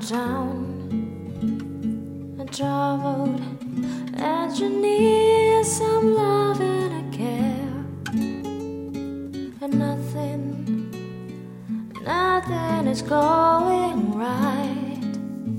down and traveled, and you need some love and a care, and nothing is going right.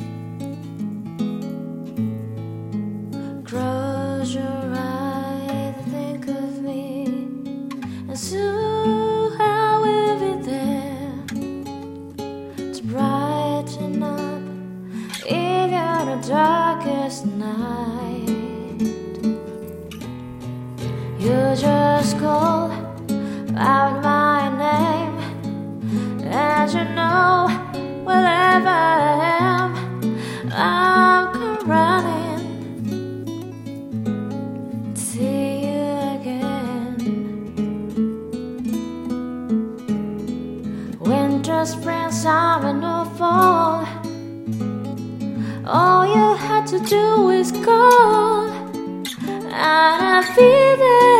Close your eyes, think of me, and soon I will be there to brighten up even the darkest night. You just call out my name, and you know wherever I am, I'm running. See you again. Winter, spring, summer, no fall. All you had to do is call, and I'll be there.